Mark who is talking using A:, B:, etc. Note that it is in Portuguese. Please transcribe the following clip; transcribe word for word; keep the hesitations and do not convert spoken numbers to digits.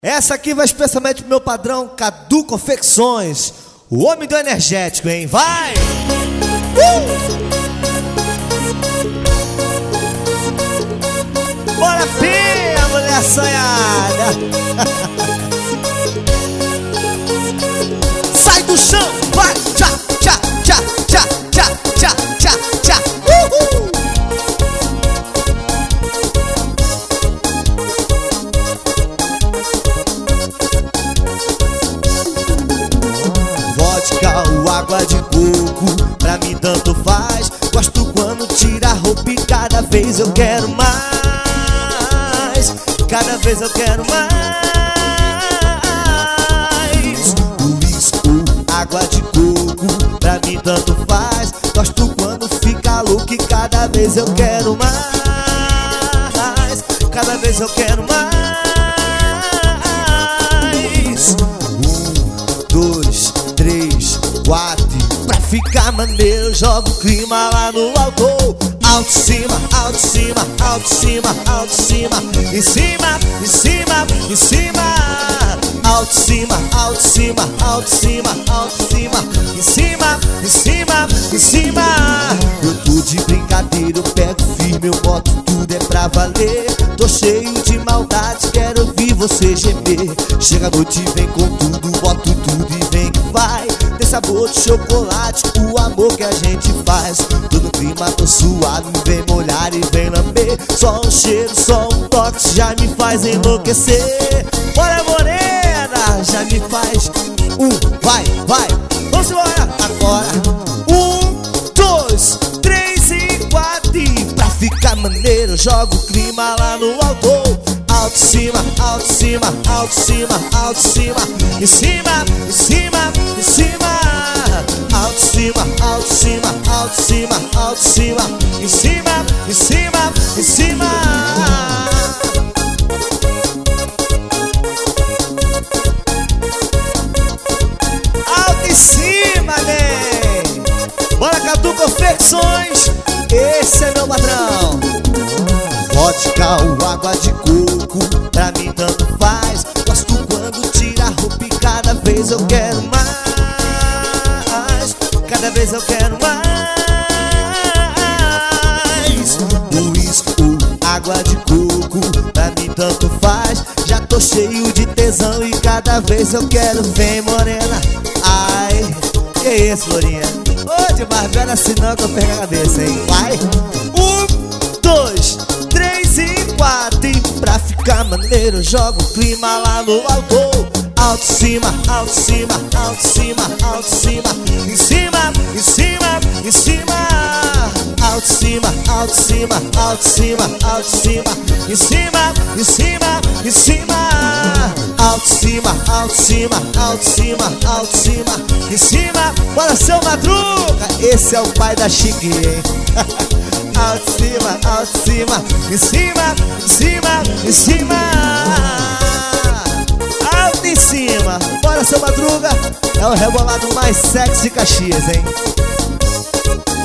A: Essa aqui vai especialmente pro meu padrão Cadu Confecções, o homem do energético, hein? Vai! Uh! Bora, filha, mulher sonhada! Sai do chão, vai! Tchá, tchá, tchá, tchá, tchá, tchá, tchá, tchá! Uhul! Vodka ou água de coco, pra mim tanto faz. Gosto quando tira a roupa e cada vez eu quero mais. Cada vez eu quero mais. Uísque ou água de coco, pra mim tanto faz. Gosto quando fica louco e cada vez eu quero mais. Cada vez eu quero mais. Um, dois, três, quatro. Pra ficar maneiro eu jogo o clima lá no alto. Alto em cima, alto em cima, alto em cima, alto em cima. Em cima, em cima, em cima. Alto em cima, alto em cima, alto em cima, alto em cima. Em cima, em cima, em cima. Eu tô de brincadeira, eu pego firme, eu boto tudo é pra valer. Tô cheio de maldade, quero ouvir você gemer. Chega a noite e vem com tudo, boto tudo e vem que vai. Tem sabor de chocolate, o amor que a gente faz. Tô no clima, tô suado, vem molhar e vem lamber. Só um cheiro, só um toque já me faz enlouquecer. Bora, morena, já me faz. Um, vai, vai, vamos embora agora. Um, dois, três e quatro. E pra ficar maneiro eu jogo o clima lá no alto. Alto em cima, alto em cima, alto em cima, alto em cima. Em cima, em cima, em cima. Alto em cima, alto em cima, alto em cima, alto em cima. Em cima, em cima, em cima. Alto em cima, né? Bora, Cadu Confecções, esse é meu padrão. Vodka ou água de coco, pra mim tanto faz. Gosto quando tira a roupa e cada vez eu quero mais. Cada vez eu quero mais. Uísque ou água de coco, pra mim tanto faz. Já tô cheio de tesão e cada vez eu quero. Vem, morena. Ai, que isso, Lourinha? Ô, de barbela assim não que eu pego a cabeça, hein? Vai. Um, dois, três e quatro. E pra ficar maneiro eu jogo o clima lá no alto. Alto em cima, alto em cima, alto em cima, alto em cima. Em cima, em cima, em cima. Alto em cima, alto em cima, alto em cima, alto em cima. Em cima, em cima, em cima. Alto em cima, alto em cima, alto em cima, alto em cima. Em cima, bora, seu Madruga. Esse é o pai da Chique, hein? Alto em cima, alto em cima. Em cima, em cima, em cima. Alto em cima. Bora, seu Madruga. É o rebolado mais sexy de Caxias, hein?